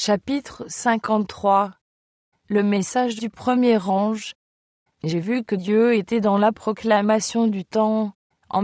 Chapitre 53. Le message du premier ange. J'ai vu que Dieu était dans la proclamation du temps, en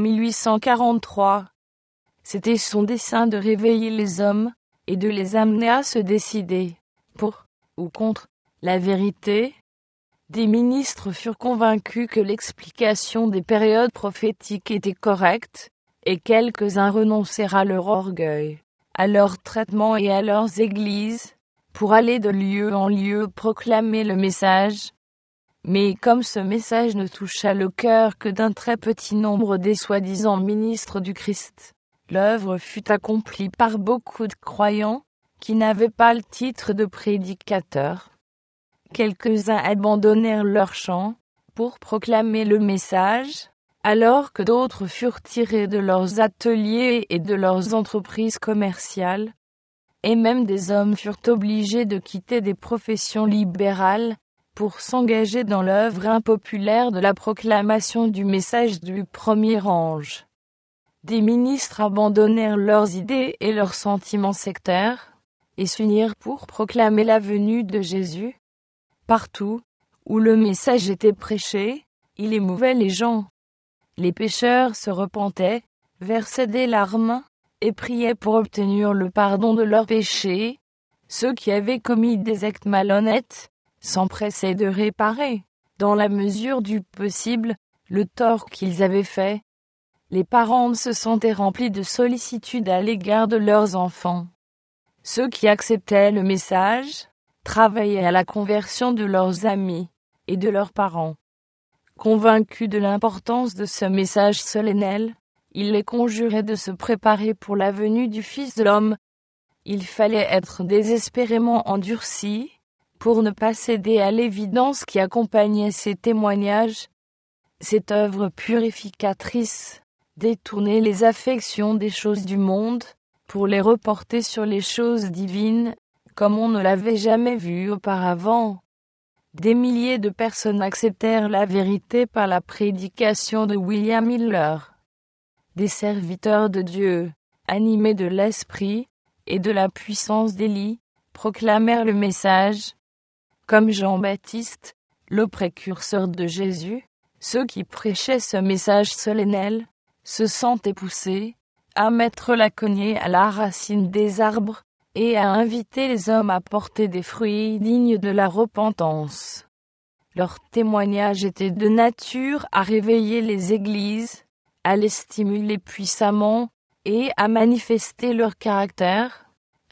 1843. C'était son dessein de réveiller les hommes, et de les amener à se décider, pour ou contre la vérité. Des ministres furent convaincus que l'explication des périodes prophétiques était correcte, et quelques-uns renoncèrent à leur orgueil, à leur traitement et à leurs églises, pour aller de lieu en lieu proclamer le message. Mais comme ce message ne toucha le cœur que d'un très petit nombre des soi-disant ministres du Christ, l'œuvre fut accomplie par beaucoup de croyants, qui n'avaient pas le titre de prédicateurs. Quelques-uns abandonnèrent leur champ, pour proclamer le message, alors que d'autres furent tirés de leurs ateliers et de leurs entreprises commerciales, et même des hommes furent obligés de quitter des professions libérales, pour s'engager dans l'œuvre impopulaire de la proclamation du message du premier ange. Des ministres abandonnèrent leurs idées et leurs sentiments sectaires, et s'unirent pour proclamer la venue de Jésus. Partout où le message était prêché, il émouvait les gens. Les pécheurs se repentaient, versaient des larmes, et priaient pour obtenir le pardon de leurs péchés. Ceux qui avaient commis des actes malhonnêtes s'empressaient de réparer, dans la mesure du possible, le tort qu'ils avaient fait. Les parents se sentaient remplis de sollicitude à l'égard de leurs enfants. Ceux qui acceptaient le message travaillaient à la conversion de leurs amis et de leurs parents. Convaincus de l'importance de ce message solennel, ils les conjuraient de se préparer pour la venue du Fils de l'homme. Il fallait être désespérément endurcis pour ne pas céder à l'évidence qui accompagnait ces témoignages. Cette œuvre purificatrice détournait les affections des choses du monde pour les reporter sur les choses divines, comme on ne l'avait jamais vu auparavant. Des milliers de personnes acceptèrent la vérité par la prédication de William Miller. Des serviteurs de Dieu, animés de l'esprit et de la puissance d'Élie, proclamèrent le message. Comme Jean-Baptiste, le précurseur de Jésus, ceux qui prêchaient ce message solennel se sentaient poussés à mettre la cognée à la racine des arbres et à inviter les hommes à porter des fruits dignes de la repentance. Leur témoignage était de nature à réveiller les églises, à les stimuler puissamment et à manifester leur caractère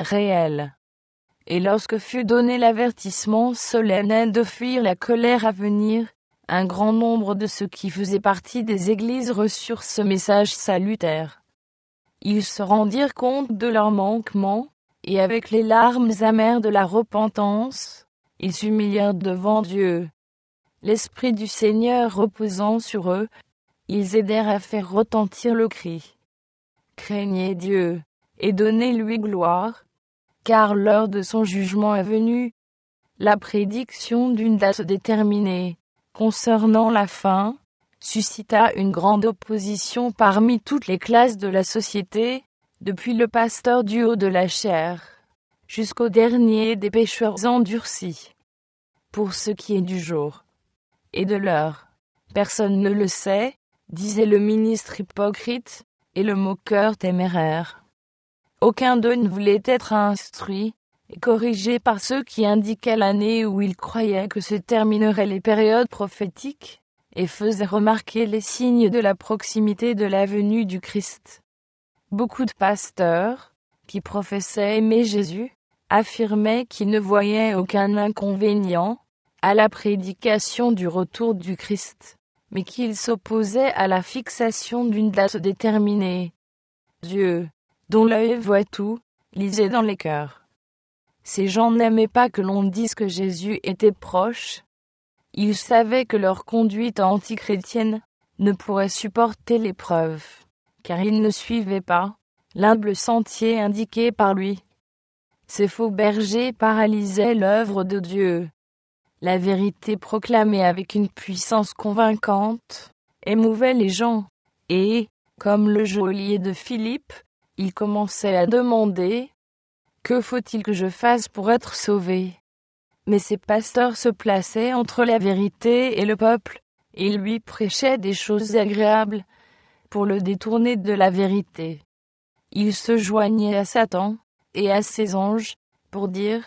réel. Et lorsque fut donné l'avertissement solennel de fuir la colère à venir, un grand nombre de ceux qui faisaient partie des églises reçurent ce message salutaire. Ils se rendirent compte de leur manquement, et avec les larmes amères de la repentance, ils s'humilièrent devant Dieu. L'Esprit du Seigneur reposant sur eux, ils aidèrent à faire retentir le cri. Craignez Dieu, et donnez-lui gloire, car l'heure de son jugement est venue. La prédiction d'une date déterminée, concernant la fin, suscita une grande opposition parmi toutes les classes de la société, depuis le pasteur du haut de la chair, jusqu'au dernier des pécheurs endurcis. Pour ce qui est du jour et de l'heure, personne ne le sait, disait le ministre hypocrite et le moqueur téméraire. Aucun d'eux ne voulait être instruit et corrigé par ceux qui indiquaient l'année où ils croyaient que se termineraient les périodes prophétiques, et faisaient remarquer les signes de la proximité de la venue du Christ. Beaucoup de pasteurs, qui professaient aimer Jésus, affirmaient qu'ils ne voyaient aucun inconvénient à la prédication du retour du Christ, mais qu'ils s'opposaient à la fixation d'une date déterminée. Dieu, dont l'œil voit tout, lisait dans les cœurs. Ces gens n'aimaient pas que l'on dise que Jésus était proche. Ils savaient que leur conduite antichrétienne ne pourrait supporter l'épreuve, car ils ne suivaient pas l'humble sentier indiqué par lui. Ces faux bergers paralysaient l'œuvre de Dieu. La vérité proclamée avec une puissance convaincante émouvait les gens, et, comme le geôlier de Philippe, ils commençaient à demander Que faut-il que je fasse pour être sauvé ? Mais ces pasteurs se plaçaient entre la vérité et le peuple, et ils lui prêchaient des choses agréables, pour le détourner de la vérité. Ils se joignaient à Satan, et à ses anges, pour dire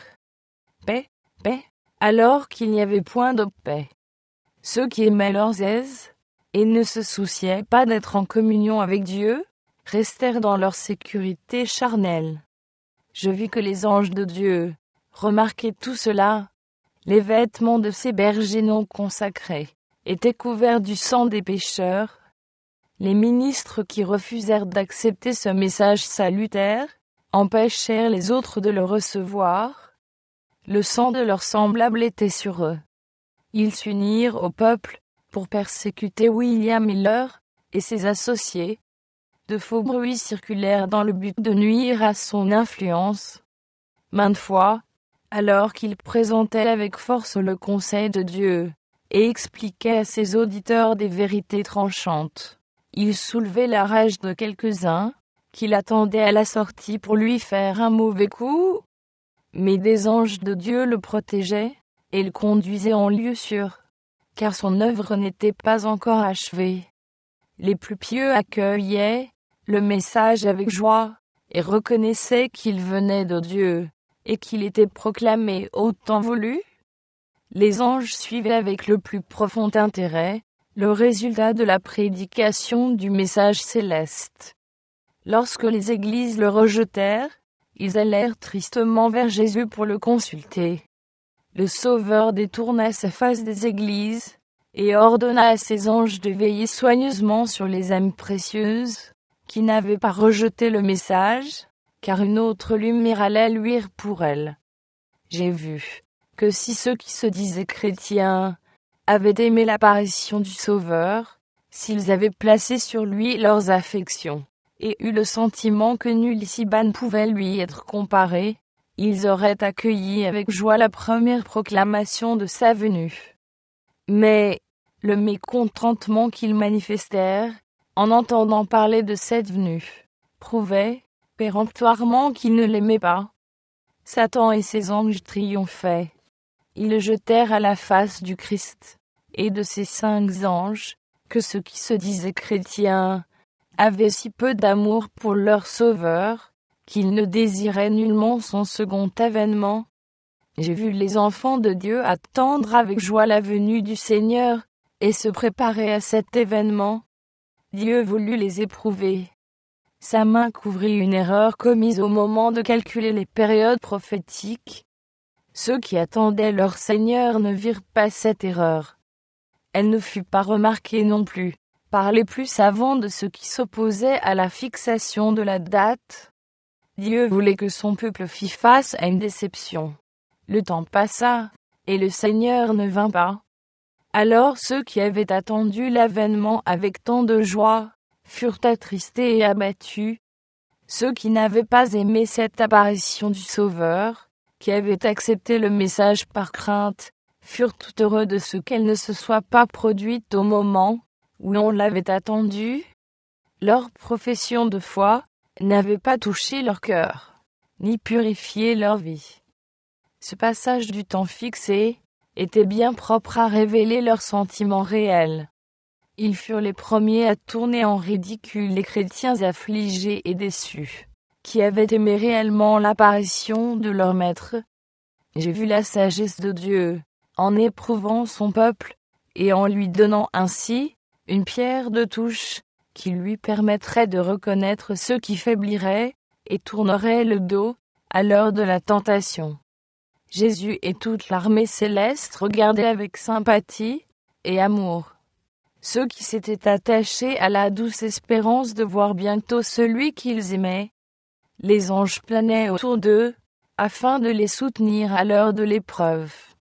« Paix, paix », alors qu'il n'y avait point de paix. Ceux qui aimaient leurs aises, et ne se souciaient pas d'être en communion avec Dieu, restèrent dans leur sécurité charnelle. Je vis que les anges de Dieu remarquaient tout cela. Les vêtements de ces bergers non consacrés étaient couverts du sang des pécheurs. Les ministres qui refusèrent d'accepter ce message salutaire empêchèrent les autres de le recevoir. Le sang de leurs semblables était sur eux. Ils s'unirent au peuple pour persécuter William Miller et ses associés. De faux bruits circulèrent dans le but de nuire à son influence. Maintes fois, alors qu'il présentait avec force le conseil de Dieu et expliquait à ses auditeurs des vérités tranchantes, il soulevait la rage de quelques-uns qui l'attendaient à la sortie pour lui faire un mauvais coup. Mais des anges de Dieu le protégeaient et le conduisaient en lieu sûr, car son œuvre n'était pas encore achevée. Les plus pieux accueillaient le message avec joie et reconnaissaient qu'il venait de Dieu et qu'il était proclamé au temps voulu. Les anges suivaient avec le plus profond intérêt le résultat de la prédication du message céleste. Lorsque les églises le rejetèrent, ils allèrent tristement vers Jésus pour le consulter. Le Sauveur détourna sa face des églises et ordonna à ses anges de veiller soigneusement sur les âmes précieuses qui n'avaient pas rejeté le message, car une autre lumière allait luire pour elles. J'ai vu que si ceux qui se disaient chrétiens avaient aimé l'apparition du Sauveur, s'ils avaient placé sur lui leurs affections, et eu le sentiment que nul ici-bas ne pouvait lui être comparé, ils auraient accueilli avec joie la première proclamation de sa venue. Mais le mécontentement qu'ils manifestèrent, en entendant parler de cette venue, prouvait péremptoirement qu'ils ne l'aimaient pas. Satan et ses anges triomphaient. Ils le jetèrent à la face du Christ et de ses 5 anges, que ceux qui se disaient chrétiens avaient si peu d'amour pour leur Sauveur, qu'ils ne désiraient nullement son second avènement. J'ai vu les enfants de Dieu attendre avec joie la venue du Seigneur et se préparer à cet événement. Dieu voulut les éprouver. Sa main couvrit une erreur commise au moment de calculer les périodes prophétiques. Ceux qui attendaient leur Seigneur ne virent pas cette erreur. Elle ne fut pas remarquée non plus par les plus savants de ceux qui s'opposaient à la fixation de la date. Dieu voulait que son peuple fît face à une déception. Le temps passa, et le Seigneur ne vint pas. Alors ceux qui avaient attendu l'avènement avec tant de joie furent attristés et abattus. Ceux qui n'avaient pas aimé cette apparition du Sauveur, qui avaient accepté le message par crainte, furent tout heureux de ce qu'elle ne se soit pas produite au moment où on l'avait attendue. Leur profession de foi n'avait pas touché leur cœur, ni purifié leur vie. Ce passage du temps fixé était bien propre à révéler leurs sentiments réels. Ils furent les premiers à tourner en ridicule les chrétiens affligés et déçus, qui avaient aimé réellement l'apparition de leur Maître. J'ai vu la sagesse de Dieu, en éprouvant son peuple, et en lui donnant ainsi une pierre de touche, qui lui permettrait de reconnaître ceux qui faibliraient et tourneraient le dos à l'heure de la tentation. Jésus et toute l'armée céleste regardaient avec sympathie et amour ceux qui s'étaient attachés à la douce espérance de voir bientôt celui qu'ils aimaient. Les anges planaient autour d'eux, afin de les soutenir à l'heure de l'épreuve.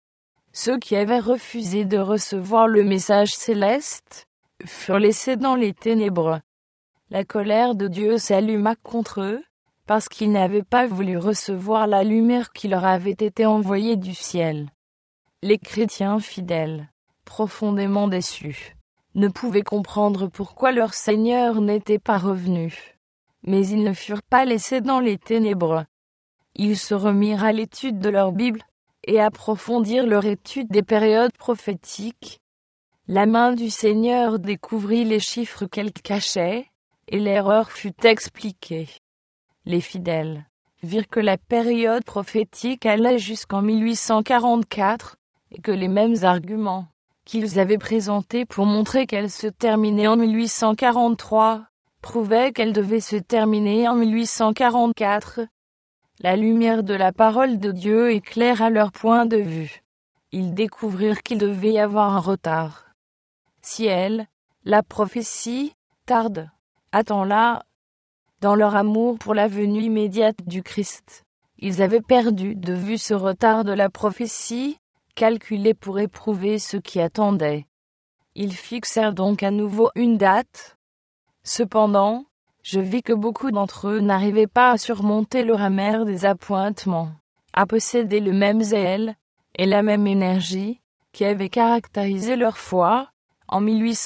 Ceux qui avaient refusé de recevoir le message céleste furent laissés dans les ténèbres. La colère de Dieu s'alluma contre eux, parce qu'ils n'avaient pas voulu recevoir la lumière qui leur avait été envoyée du ciel. Les chrétiens fidèles, profondément déçus, ne pouvaient comprendre pourquoi leur Seigneur n'était pas revenu. Mais ils ne furent pas laissés dans les ténèbres. ils se remirent à l'étude de leur Bible, et approfondirent leur étude des périodes prophétiques. La main du Seigneur découvrit les chiffres qu'elle cachait, et l'erreur fut expliquée. Les fidèles virent que la période prophétique allait jusqu'en 1844, et que les mêmes arguments qu'ils avaient présentés pour montrer qu'elle se terminait en 1843, prouvaient qu'elle devait se terminer en 1844. La lumière de la parole de Dieu éclaira leur point de vue. Ils découvrirent qu'il devait y avoir un retard. Si elle, la prophétie, tarde, attends-la. Dans leur amour pour la venue immédiate du Christ, ils avaient perdu de vue ce retard de la prophétie, calculé pour éprouver ceux qui attendaient. Ils fixèrent donc à nouveau une date. Cependant, je vis que beaucoup d'entre eux n'arrivaient pas à surmonter leur amer désappointement, à posséder le même zèle et la même énergie qui avaient caractérisé leur foi en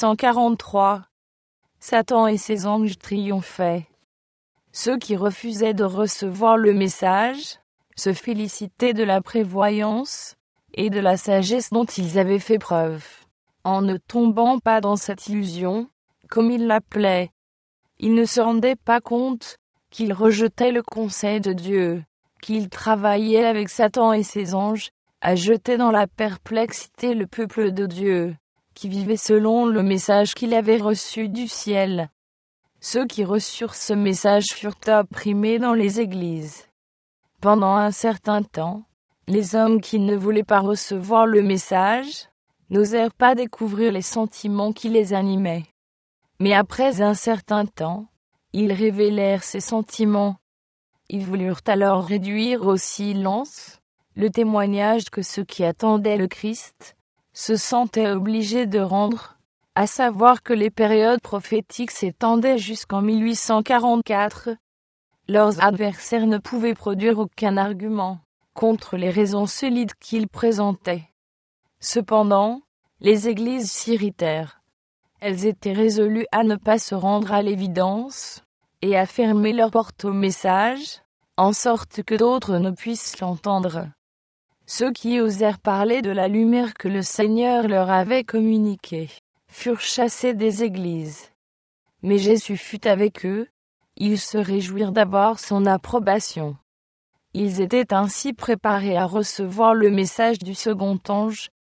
1843. Satan et ses anges triomphaient. Ceux qui refusaient de recevoir le message se félicitaient de la prévoyance et de la sagesse dont ils avaient fait preuve, en ne tombant pas dans cette illusion, comme ils l'appelaient. Ils ne se rendaient pas compte qu'ils rejetaient le conseil de Dieu, qu'ils travaillaient avec Satan et ses anges à jeter dans la perplexité le peuple de Dieu, qui vivait selon le message qu'il avait reçu du ciel. Ceux qui reçurent ce message furent opprimés dans les églises. Pendant un certain temps, les hommes qui ne voulaient pas recevoir le message n'osèrent pas découvrir les sentiments qui les animaient. Mais après un certain temps, ils révélèrent ces sentiments. Ils voulurent alors réduire au silence le témoignage que ceux qui attendaient le Christ se sentaient obligés de rendre, à savoir que les périodes prophétiques s'étendaient jusqu'en 1844. Leurs adversaires ne pouvaient produire aucun argument contre les raisons solides qu'ils présentaient. Cependant, les églises s'irritèrent. Elles étaient résolues à ne pas se rendre à l'évidence, et à fermer leurs portes au message, en sorte que d'autres ne puissent l'entendre. Ceux qui osèrent parler de la lumière que le Seigneur leur avait communiquée furent chassés des églises. Mais Jésus fut avec eux, ils se réjouirent d'avoir son approbation. Ils étaient ainsi préparés à recevoir le message du second ange,